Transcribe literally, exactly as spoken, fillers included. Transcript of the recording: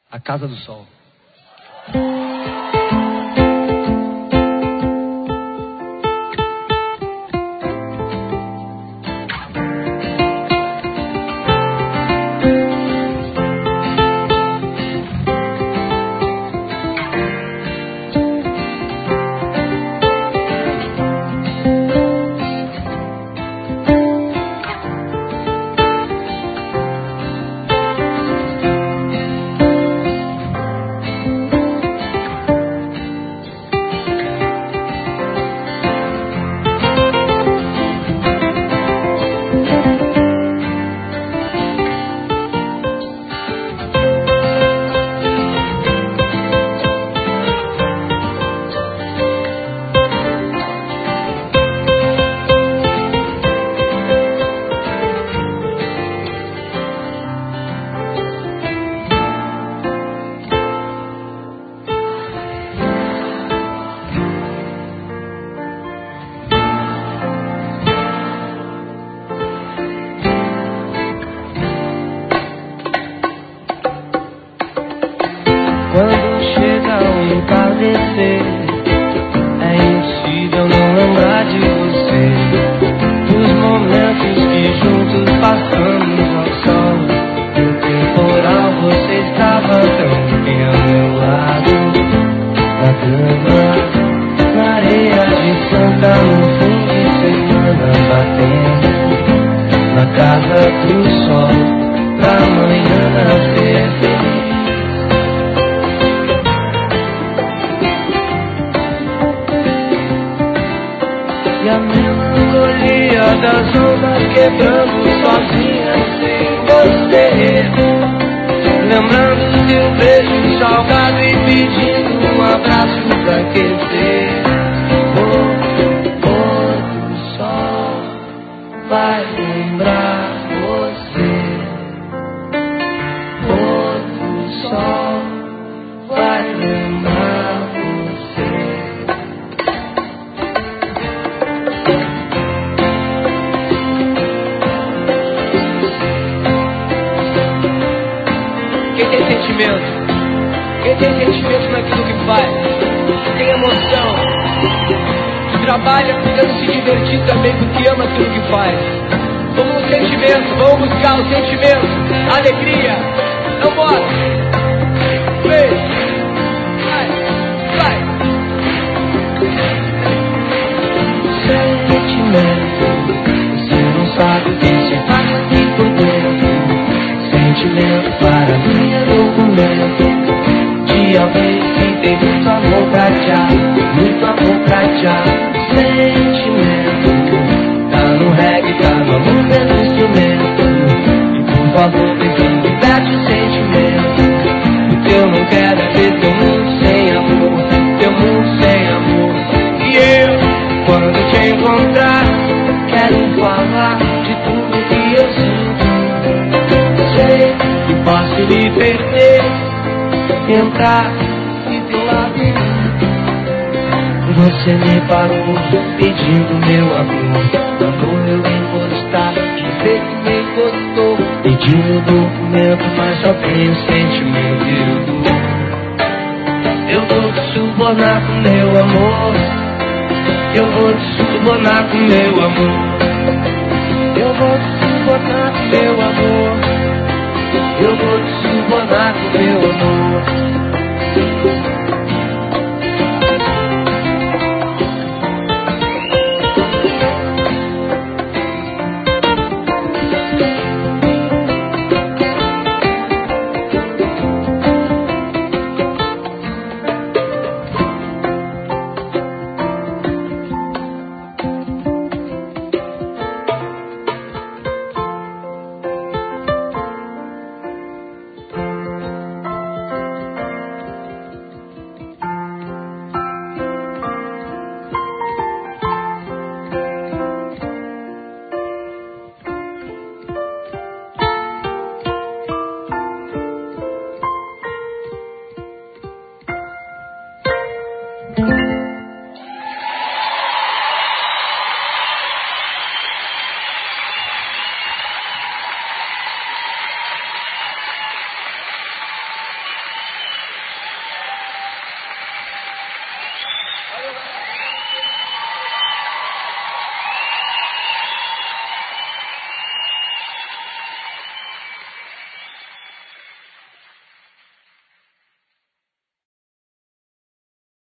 A Casa do Sol. Quando chega o entardecer, é impossível não lembrar de você, dos momentos que juntos passamos ao sol. No temporal você estava tão bem ao meu lado, na cama, na areia de Santa, no fim de semana, batendo na casa do sol, pra amanhã nascer feliz. E a melancolia das ondas quebrando sozinha sem você, lembrando do teu beijo salgado e pedindo um abraço pra aquecer. O pôr do sol vai lembrar você, pôr do sol vai lembrar você. Quem tem sentimento? Quem tem sentimento naquilo que faz? Tem emoção? Que trabalha tentando se divertir também porque ama aquilo que faz. Vamos no sentimento, vamos buscar o sentimento, a alegria. Não bota. Vem. Vai, vai. Sentimento, você não sabe o que se faz aqui por dentro. Sentimento para mim é documento de alguém que tem muito amor pra te, muito amor pra te. Sentimento, tá no reggae, tá no amor pelo instrumento. E por favor, tentando liberte o sentimento. O que eu não quero é ver teu mundo sem amor, teu mundo sem amor. E eu, quando te encontrar, quero falar de tudo que eu sinto. Sei que posso lhe perder, entrar e teu labirinto. Você me parou pedindo meu amor, amor eu encostar, dizer que me encostou, pedindo documento, mas só tenho sentimento e eu dou. Eu vou te subornar com meu amor, eu vou te subornar com meu amor, eu vou te subornar com meu amor. Eu vou te